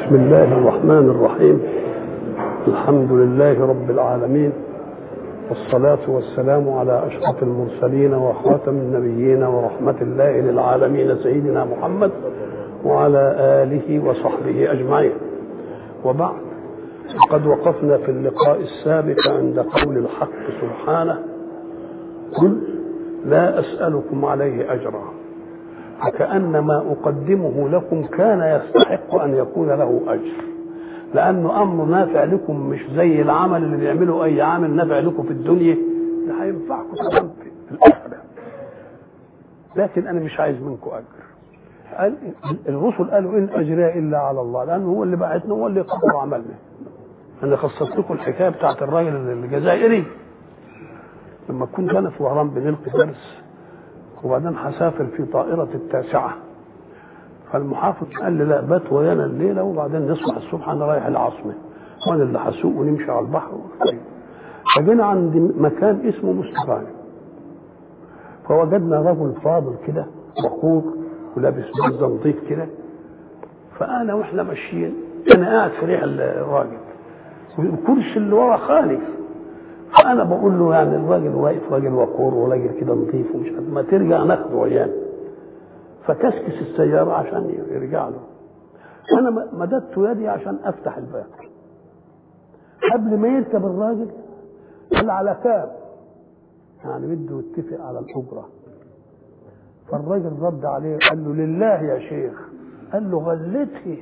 بسم الله الرحمن الرحيم. الحمد لله رب العالمين، والصلاة والسلام على أشرف المرسلين وخاتم النبيين ورحمة الله للعالمين سيدنا محمد وعلى آله وصحبه أجمعين. وبعد، قد وقفنا في اللقاء السابق عند قول الحق سبحانه: قل لا أسألكم عليه أجرا، فكأن ما أقدمه لكم كان يستحق أن يكون له أجر، لأنه أمر نافع لكم، مش زي العمل اللي بيعمله أي عامل نافع لكم في الدنيا ده هينفعكم في الآخرة، لكن أنا مش عايز منكم أجر. الرسل قالوا إن أجري إلا على الله، لأنه هو اللي بعتنا، هو اللي قدر عملنا. أنا خصصت لكم الحكاية بتاعت الراجل الجزائري لما كنت أنا في وهران بنلقي درس، وبعدين هسافر في طائرة 9، فالمحافظ قال لي لا بات ويانا الليلة، وبعدين نصبح الصبح أنا رايح العاصمة وأنا اللي هسوق ونمشي على البحر. فجينا عند مكان اسمه مستقاني، فوجدنا رجل فاضل كده وقور ولابس بلزة نظيف كده، فأنا وإحنا ماشيين أنا قاعد في ريح الراجل والكرسي اللي ورا خالف، فأنا بقول له يعني الراجل واقف راجل وقور وراجل كده نظيف ومش قد ما ترجع ناخده ويانا، فكسكس السيارة عشان يرجع له. أنا مددت يدي عشان أفتح الباب، قبل ما يركب الراجل قال على كام، يعني بده يتفق على الأجرة. فالراجل رد عليه قال له لله يا شيخ. قال له غلته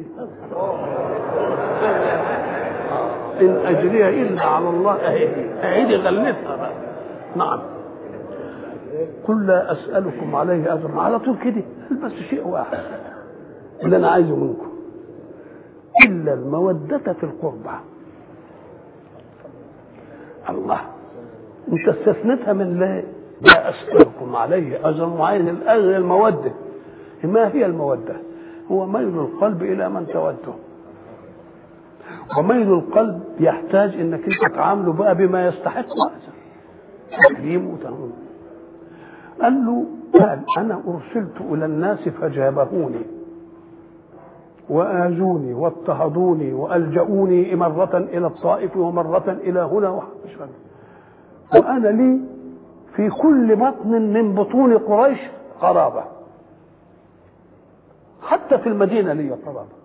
إن أجري إلا على الله، أهدي غلتها بقى. نعم. قل لا أسألكم عليه أجرا، على طول كده، بس شيء واحد اللي أنا عايزه منكم، إلا المودة في القربى. الله، أنت استثنتها من لا أسألكم عليه أجرا، وعين الأجر المودة. ما هي المودة؟ هو ميل القلب إلى من توده، وميل القلب يحتاج انك انت تعامله بقى بما يستحق تكريم وتنظيم. قال له انا ارسلت الى الناس فجابهوني واجوني واضطهدوني والجؤوني مره الى الطائف ومره الى هنا، وانا لي في كل بطن من بطون قريش قرابه، حتى في المدينه لي قرابه.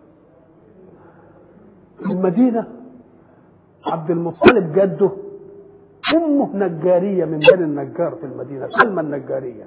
المدينة عبد المطلب جده أمه نجارية من بني النجار في المدينة، سلمى النجارية،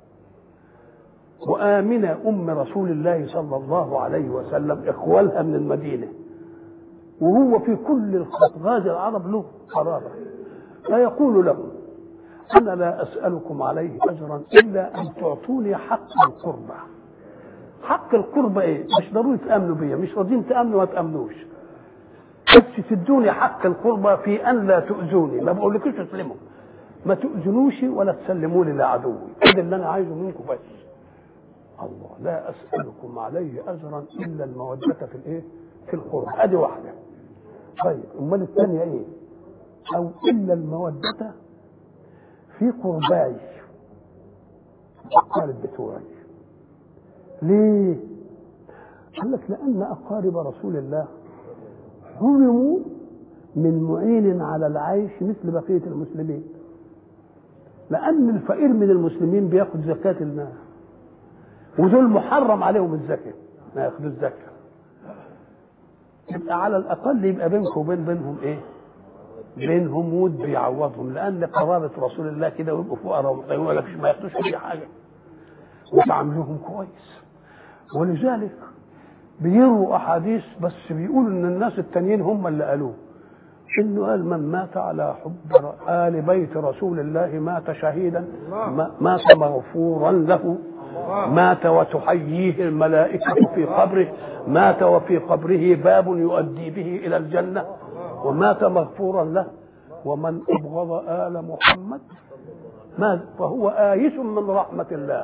وآمنة أم رسول الله صلى الله عليه وسلم إخوالها من المدينة، وهو في كل غازي العرب له قرابة. فيقول لهم أنا لا أسألكم عليه أجرا إلا أن تعطوني حق القربة. حق القربة إيه؟ مش ضروري تأمنوا بيا، مش راضين تأمنوا ما تأمنوش، بس تدوني حق القربة في أن لا تؤذوني. ما بقولكوش تسلموا، ما تؤذنوش ولا تسلموا لي لعدوي، ده اللي أنا عايزه منكم بس. الله، لا أسألكم عليه أجرا إلا المودة في الإيه؟ في القربة. أدي واحدة. طيب أمال الثانية إيه؟ أو إلا المودة في قرباي، أقارب بتوعي. ليه؟ قال لك لأن أقارب رسول الله حرموا من معين على العيش مثل بقية المسلمين، لأن الفقير من المسلمين بياخد زكاة المال، ودول محرم عليهم الزكاة، ما ياخدوا الزكاة. يبقى على الأقل يبقى بينكم وبينهم إيه؟ بينهم ود بيعوضهم، لأن قرابة رسول الله كده ويبقوا فقراء ومطيعون ما ياخدوش أي حاجة، وتعاملوهم كويس. ولذلك بيروا أحاديث بس بيقولوا إن الناس التانيين هم اللي قالوه، إنه قال من مات على حب آل بيت رسول الله مات شهيدا، مات مغفورا له، مات وتحييه الملائكة في قبره، مات وفي قبره باب يؤدي به إلى الجنة، ومات مغفورا له. ومن أبغض آل محمد مات فهو آيس من رحمة الله.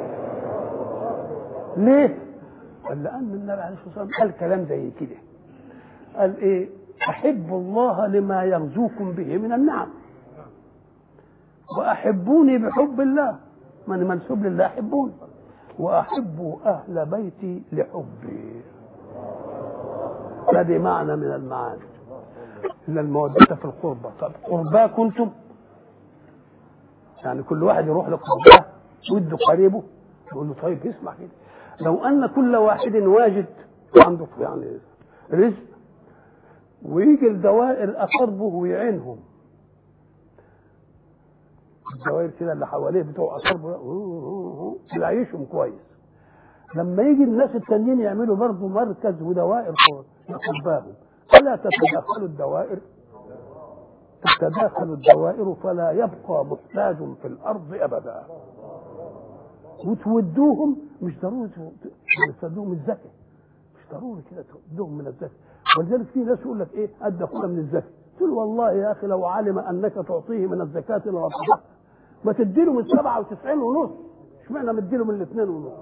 ليه؟ قال لأن النبي عليه الصلاة والسلام قال كلام زي كده، قال إيه؟ أحبوا الله لما يرزوكم به من النعم، وأحبوني بحب الله، من منسوب لله أحبوني، وأحبوا أهل بيتي لحبي. هذه معنى من المعاني. إن المودة في القربى. طب قرباه كنتم، يعني كل واحد يروح لقرباه وده قريبه يقول له طيب اسمع كده، لو أن كل واحد واجد عنده يعني رزق ويجي الدوائر أقربه ويعينهم، الدوائر كده اللي حواليه بتوع أقربه يعيشهم كويس، لما يجي الناس التانيين يعملوا برضه مركز ودوائر لقرباهم، فلا تتداخل الدوائر فلا يبقى محتاج في الأرض أبدا. وتودوهم مش ضروري تودوهم الزكاة، مش ضروري كده تودوهم من الزكاة. ولذلك في ناس يقول لك ايه ادى كله من الزكاة، تقول والله يا اخي لو علم انك تعطيه من الزكاة لرفضه، ما تديله من 97.5، اشمعنى مديله من 2.5؟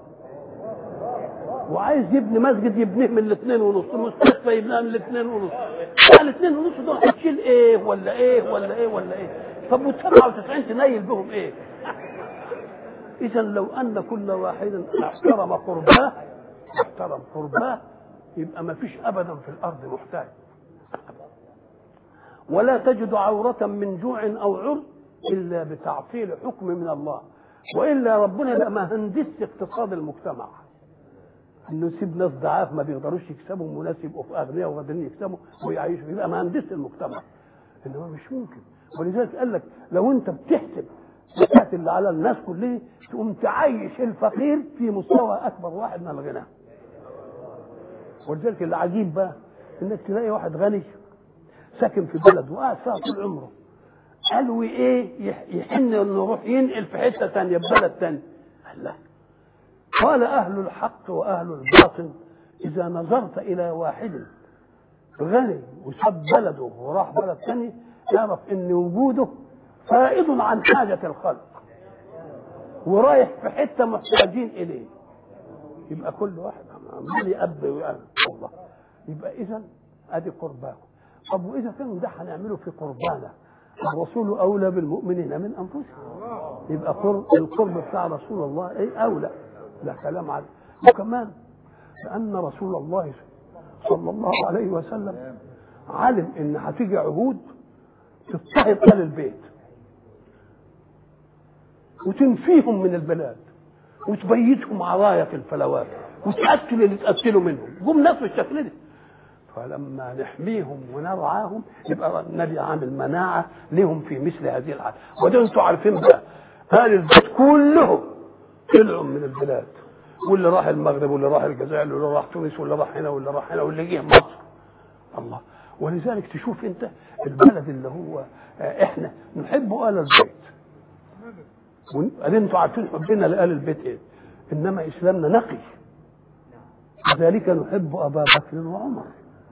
وعايز يبني مسجد يبنيه من 2.5، مستشفى يبنيها من 2.5، يعني 2.5 دول هتشيل ايه ولا ايه ولا ايه ولا ايه؟ طب وال97 تنيل بهم ايه؟ اذا لو ان كل واحد احترم قرباه يبقى ما فيش ابدا في الارض محتاج. ولا تجد عورة من جوع او عر الا بتعطيل حكم من الله، والا ربنا يبقى مهندس اقتصاد المجتمع، انه يسيب ناس ضعاف ما بيقدروش يكسبوا وناس يبقوا في اغنياء وقادرين يكسبوا ويعيشوا، يبقى مهندس المجتمع، انما مش ممكن. ولذلك قال لك لو انت بتحسب الزكاة اللي على الناس كلها تقوم تعيش الفقير في مستوى اكبر واحد من الغنى. ولذلك العجيب بقى انك تلاقي واحد غني ساكن في بلد وقاعد فيها طول عمره، قالوا ايه يحن انه يروح ينقل في حته ثانيه ببلد ثاني. قال اهل الحق واهل الباطل اذا نظرت الى واحد غني وساب بلده وراح بلد ثاني يعرف ان وجوده فائض عن حاجه الخلق ورايح في حته محتاجين اليه، يبقى كل واحد عمال يأب ويأب الله. يبقى اذا ادي قرباه. طب واذا كان ده هنعمله في قربانا، الرسول اولى بالمؤمنين من انفسهم، يبقى القرب بتاع رسول الله ايه اولى، ده كلام عادي. وكمان لان رسول الله صلى الله عليه وسلم علم ان هتيجي عهود تضطهد اهل البيت وتنفيهم من البلاد وتبيتهم عرايا في الفلوات وتأكل اللي تأكلوا منهم، جم ناس بالشكل ده. فلما نحميهم ونرعاهم يبقى النبي عامل مناعة لهم في مثل هذه الحالة. وده انتوا عارفين بقى اهل البيت كلهم طلعوا من البلاد، واللي راح المغرب واللي راح الجزائر واللي راح تونس واللي راح هنا واللي راح هنا واللي جه مصر. الله. ولذلك تشوف انت البلد اللي هو احنا نحبه اهل البيت، انتوا عارفين حبنا لآل البيت ايه، انما اسلامنا نقي، لذلك نحب ابا بكر وعمر،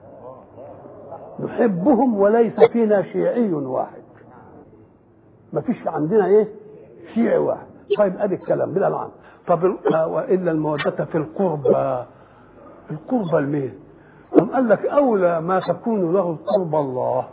نحبهم وليس فينا شيعي واحد، ما فيش عندنا ايه شيعي واحد. طيب ادي الكلام بلا معنى. طب والا الموده في القربى المين؟ قال لك اولى ما تكون له قرب الله.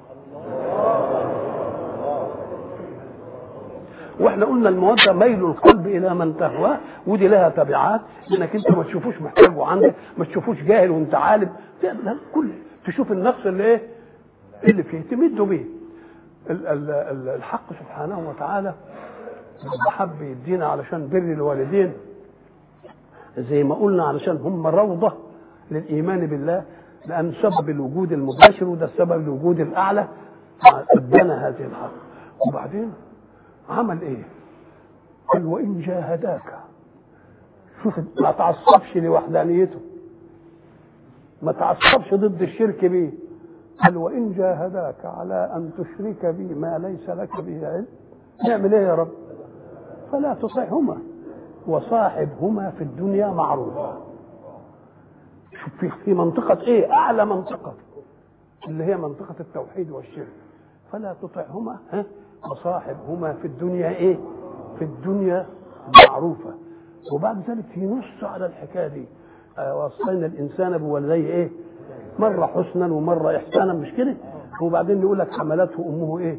واحنا قلنا الموده ميل القلب الى من تهواه، ودي لها تبعات، انك انت ما تشوفوش محتاج وعندك، ما تشوفوش جاهل وانت عالم، كل تشوف النقص اللي ايه اللي فيه تمده به. الحق سبحانه وتعالى حب يدينا علشان بر الوالدين زي ما قلنا علشان هم روضه للايمان بالله، لان سبب الوجود المباشر وده السبب الوجود الاعلى ادانا هذه الحق. وبعدين عمل ايه؟ قال وان جاهداك، شوف ما تعصبش لوحدانيته، ما تعصبش ضد الشرك به. قال وان جاهداك على ان تشرك بي ما ليس لك به علم، نعمل ايه يا رب؟ فلا تطعهما وصاحبهما في الدنيا معروفا. شوف في منطقة ايه؟ اعلى منطقة اللي هي منطقة التوحيد والشرك. فلا تطعهما وصاحبهما في الدنيا ايه؟ في الدنيا معروفة. وبعد ذلك ينص على الحكاية دي، وصينا الانسان بوالديه ايه؟ مرة حسنا ومرة احسانا، مش كده؟ وبعدين يقول لك حملته امه ايه؟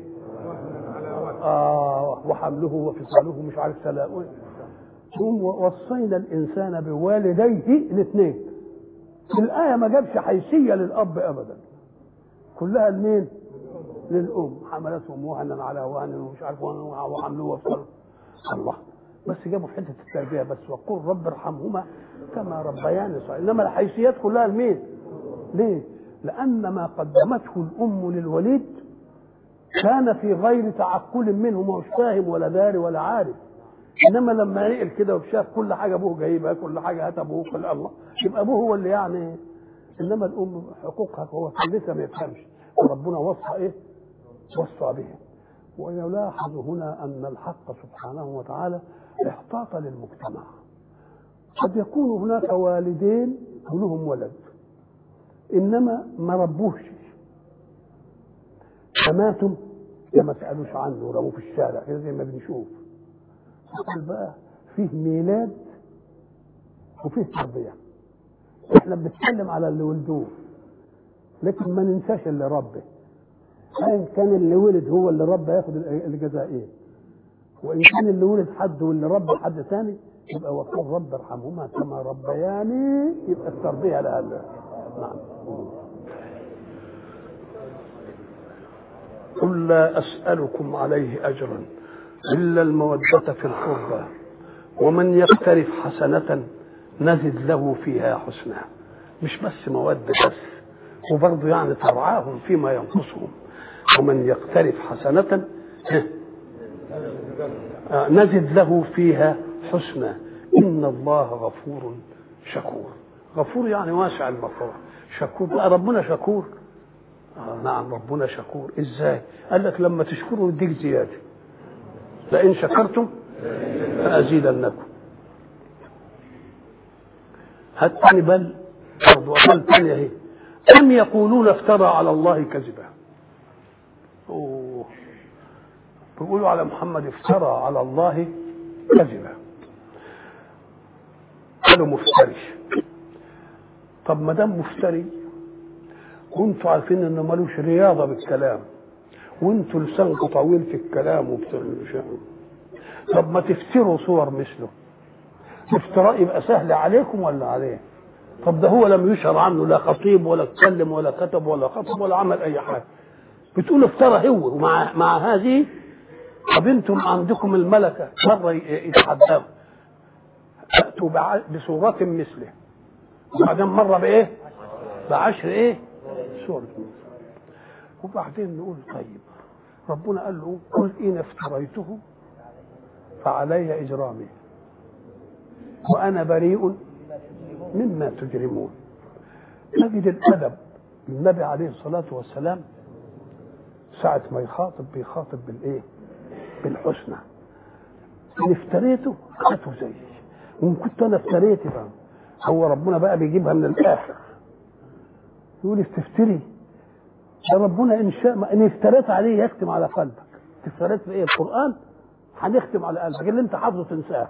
وحمله وفصاله مش عارف ثلاث. وصينا الانسان بوالديه الاثنين الآية ما جابش حيثية للأب أبدا، كلها لمين؟ للأم. حملتهم وهنا على وهن ومش عارف وحملوه وصلوا الله، بس جابوا في حتة التربية بس، وقل رب ارحمهما كما ربياني صغيرا. إنما الحيثيات كلها لمين؟ ليه؟ لأن ما قدمته الأم للوليد كان في غير تعقل منه، ما هوش فاهم ولا داري ولا عارف. انما لما نقل كده وشاف كل حاجه ابوه جايبها، كل حاجه هات ابوه، كل الله يبقى ابوه هو اللي يعني. انما الام حقوقها هو لسه ما يفهمش، وربنا وصى ايه؟ وصى به. ويلاحظ هنا ان الحق سبحانه وتعالى احتاط للمجتمع. قد يكون هناك والدين ولهم ولد انما ما ربوش، فماتوا ما سالوش عنه ورموه في الشارع كده زي ما بنشوف. قال بقى فيه ميلاد وفيه تربيه. احنا بنتكلم على اللي ولدوه، لكن ما ننساش اللي ربه. ان كان اللي ولد هو اللي ربه ياخد الجزاء ايه، وان كان اللي ولد حد واللي ربه حد ثاني يبقى وقال رب ارحمهما كما ربياني، يبقى التربيه لها. نعم. قل لا اسالكم عليه اجرا الا الموده في القربى ومن يقترف حسنه نزد له فيها حسنا. مش بس مواد بس، وبرضه يعني ترعاهم فيما ينقصهم. ومن يقترف حسنه نزد له فيها حسنا ان الله غفور شكور. غفور يعني واسع المغفرة. شكور بقى ربنا شكور. نعم ربنا شكور. ازاي؟ قال لك لما تشكروا يديك زياده، لئن شكرتم فازيدنكم. هاتني بل برضه قال ثانيه اهي، ام يقولون افترى على الله كذبا. بيقولوا على محمد افترى على الله كذبا، قالوا مفتري. طب ما دام مفتري وانتوا عارفين انه ملوش رياضه بالكلام، وانتوا لسانكم طويل في الكلام وبتعملوا، طب ما تفتروا صور مثله. الافتراء يبقى سهل عليكم ولا عليه؟ طب ده هو لم يشهر عنه لا خطيب ولا اتكلم ولا كتب ولا خطب ولا عمل اي حاجه، بتقول افترى هو. ومع هذه طب انتم عندكم الملكه مره يتحداوا اتوا بصوره مثله، وبعدين مره بايه؟ بعشر ايه؟ صور مثله. وبعدين نقول طيب ربنا قال له قل ان افتريته فعلي اجرامي وانا بريء مما تجرمون. نجد الادب النبي عليه الصلاه والسلام ساعه ما بيخاطب بالايه؟ بالحسنى. ان افتريته هاته زي، وان كنت انا افتريت بقى. هو ربنا بقى بيجيبها من الاخر يقول استفتري. ده ربنا ان شاء ان افتريت عليه يختم على قلبك. افتريت في ايه؟ القران هنختم على قلبك اللي انت حافظه تنساه،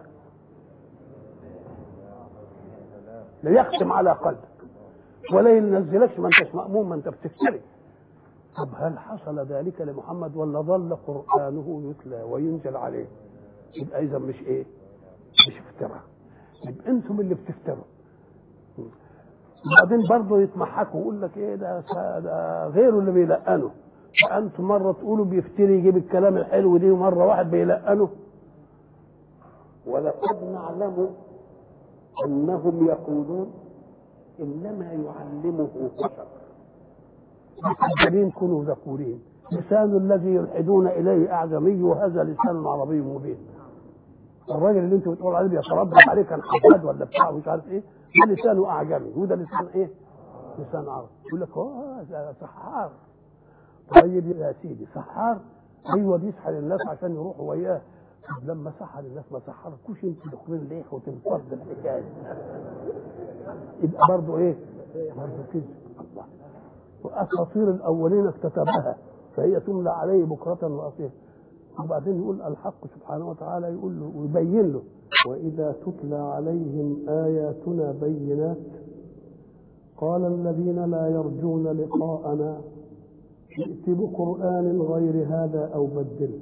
لا يختم على قلبك ولا ينزلكش ما انتش مأمون، ما انت بتفتري. طب هل حصل ذلك لمحمد ولا ظل قرآنه يتلى وينزل عليه؟ يبقى اذا مش ايه؟ مش افتراء، يبقى انتم اللي بتفتروا. وبعدين برضه يتمحكوا ويقول لك ايه ده غيره اللي بيلقنه. فانتم مره تقولوا بيفتري يجيب الكلام الحلو دي، ومره واحد بيلقنه. ولقد نعلم انهم يقولون انما يعلمه بشر محجبين كونوا ذكورين. لسان الذي يلحدون اليه اعجمي وهذا لسان عربي مبين. الراجل اللي انت بتقول عليه بيتربى عليه كان حداد ولا بتاع مش عارف ايه، ده لسانه اعجمي وده لسان ايه؟ لسان عربي. يقول لك ده سحار. طيب يا سيدي سحار، ايوه بيسحر الناس عشان يروحوا وياه. طب لما سحر الناس ما سحركوش انتوا دخلين ليه وتنفض الحكايه؟ يبقى برضه ايه؟ برضه كذب. الله. واساطير الاولين اكتتبها فهي تملى عليه بكره واصيلا. وبعدين يقول الحق سبحانه وتعالى يقول له ويبين له واذا تتلى عليهم اياتنا بينات قال الذين لا يرجون لقاءنا ائت بقرآن غير هذا او بدله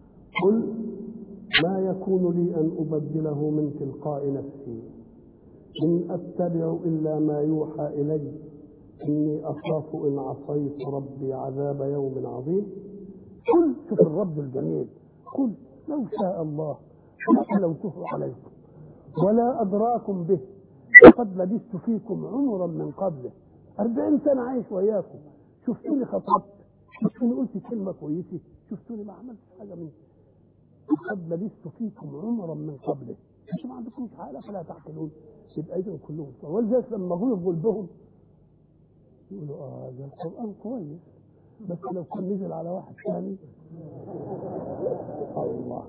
قل ما يكون لي ان ابدله من تلقاء نفسي إن أتبع إلا ما يوحى إلي إني أخاف إن عصيت ربي عذاب يوم عظيم. قل شوف الرب الجميل، قل لو شاء الله لتلوته عليكم ولا أدراكم به وقد لبثت فيكم عمرا من قبله. 40 سنة عايش وياكم، شفتوني خطبت، شفتوني قلت كلمة كويسة، شفتوني ما عملت حاجة منه. قد لبثت فيكم عمرا من قبله، انتم ما عندكمش عقل فلا تعقلون. يبقى إذن كلهم، ولذلك لما غلبوا بهم يقولوا ده القرآن كويس، بس لو كان نزل على واحد ثاني الله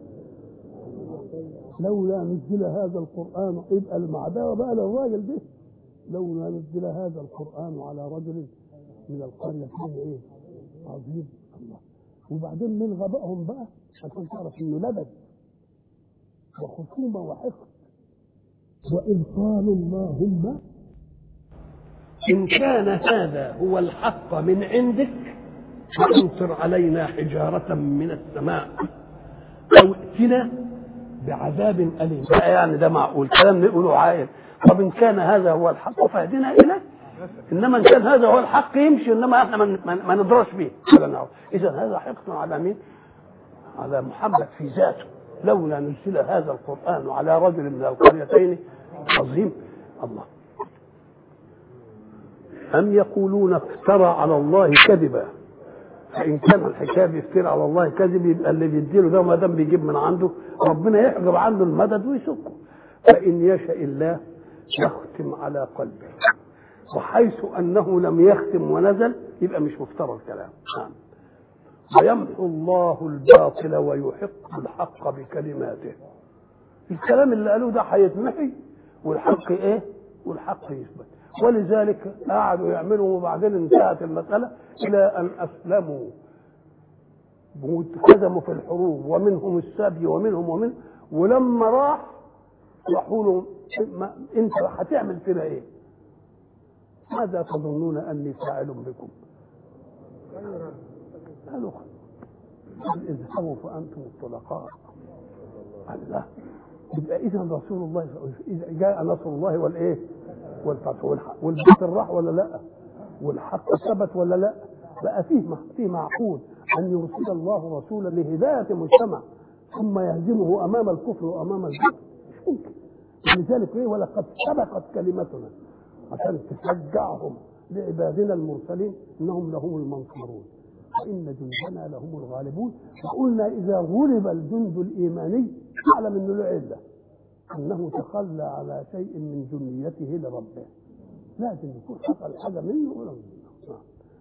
لولا نزل هذا القرآن، يبقى المعداوة بقى للراجل ده، لولا نزل هذا القرآن على رجل من القريتين ايه عظيم. الله وبعدين من غبائهم بقى عشان تعرف انه لبد وخصومه وحقد. وإن قالوا اللهم إن كان هذا هو الحق من عندك فأمطر علينا حجارة من السماء أو ائتنا بعذاب أليم. يعني ده معقول كلام نقوله عاقل. طب إن كان هذا هو الحق فاهدنا إليه، إنما إن كان هذا هو الحق يمشي، إنما إحنا ما ندرس به ولا نعرف. إذا هذا حقد على مين؟ على محمد في ذاته. لولا نزل هذا القرآن على رجل من القريتين عظيم. الله أم يقولون افترى على الله كذبا. فإن كان الحكاية بيفترى على الله كذب يبقى اللي بيديله ده ما دام بيجيب من عنده ربنا يحجب عنه المدد ويسكه. فإن يشاء الله يختم على قلبه، وحيث أنه لم يختم ونزل يبقى مش مفترى الكلام. ويمحو الله الباطل ويحق الحق بكلماته. الكلام اللي قالوه ده هيتمحي والحق ايه؟ والحق يثبت. ولذلك قعدوا يعملوا وبعدين انتهت المسألة إلى أن أسلموا واتهزموا في الحروب ومنهم السبي ومنهم ولما راحوا له انت هتعمل فينا ايه؟ ماذا تظنون أني فاعل بكم؟ قالوا اذهبوا فأنتم الطلقاء. الله يبقى إذا رسول الله إذا جاء نصر الله والإيه والفتح والباطل راح ولا لا؟ والحق ثبت ولا لا؟ بقى فيه معقول أن يرسل الله رسولا لهداية مجتمع ثم يهزمه أمام الكفر وأمام الباطل؟ مش ممكن. لذلك إيه ولقد سبقت كلمتنا عشان تشجعهم لعبادنا المرسلين إنهم لهم المنصورون وإن جندنا لهم الغالبون. وقلنا إذا غلب الجند الإيماني أعلم أنه له علة أنه تخلى على شيء من جنيته لربه، لازم يكون حصل حاجة منه ولا منه.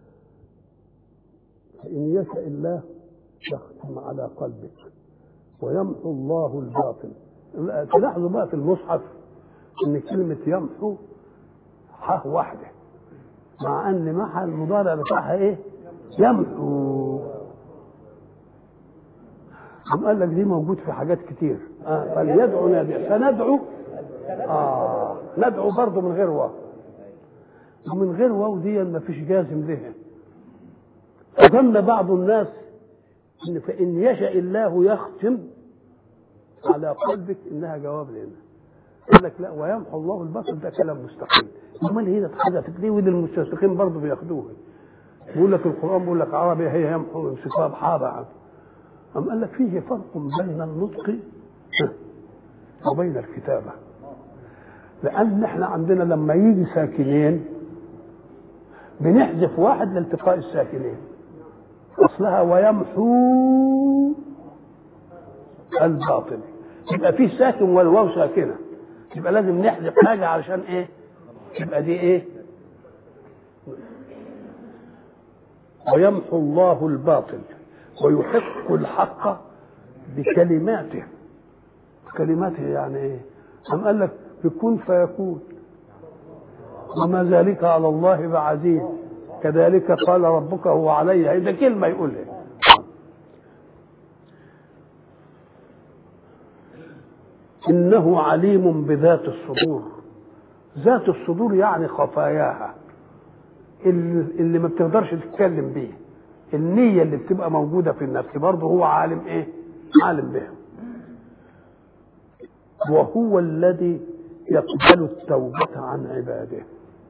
فإن يشاء الله يختم على قلبك ويمحو الله الباطل. تلاحظوا بقى في المصحف ان كلمة يمحو حاء واحدة مع ان محل المضارع بتاعها ايه؟ يمحو. هم قال لك دي موجود في حاجات كتير. فليدعو نادي فندعو ندعو برضه من غير واو. ومن غير واو دي ما فيش جازم بها. فظن بعض الناس ان فإن يشاء الله يختم على قلبك انها جواب لنا. قال لك لا ويمحو الله الباطل ده كلام مستقيم. امال هي اتحدثت ليه؟ ودي المستشرقين برضه بياخدوها. بيقول لك القرآن بيقول لك عربي هي يمحو انصفاب حابة. أم قال لك فيه فرق بين النطق وبين الكتابة. لأن احنا عندنا لما يجي ساكنين بنحذف واحد لالتقاء الساكنين. أصلها ويمحو الباطل، يبقى فيه ساكن والواو ساكنة، يبقى لازم نحذف حاجة علشان ايه؟ يبقى دي ايه؟ ويمحو الله الباطل ويحق الحق بكلماته. كلماته يعني ايه؟ أم قال لك يكون فيكون وما ذلك على الله بعزيز كذلك قال ربك هو علي. ده كلمة يقولها. إنه عليم بذات الصدور. ذات الصدور يعني خفاياها اللي ما بتقدرش تتكلم بيه، النية اللي بتبقى موجودة في النفس برضه هو عالم ايه؟ عالم بها. وهو الذي يقبل التوبة عن عباده.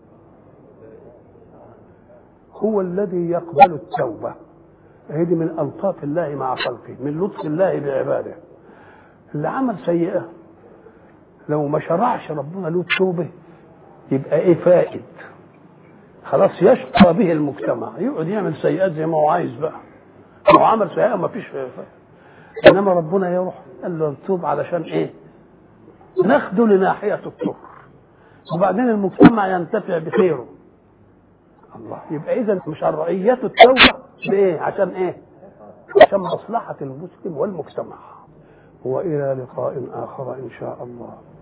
هو الذي يقبل التوبة. هذه من ألطاف الله مع خلقه، من لطف الله بعباده. اللي عمل سيئة لو ما شرعش ربنا له التوبة يبقى ايه فائد؟ خلاص يشقى به المجتمع، يقعد يعمل سيئات زي ما هو عايز بقى. لو عمل سيئة ما فيش فائد. انما ربنا يروح قال له توب علشان ايه؟ ناخده لناحية الطهر، وبعدين المجتمع ينتفع بخيره. الله، يبقى اذا مشرعية التوبة بايه؟ عشان ايه؟ عشان مصلحة المسلم والمجتمع. وإلى لقاء آخر إن شاء الله.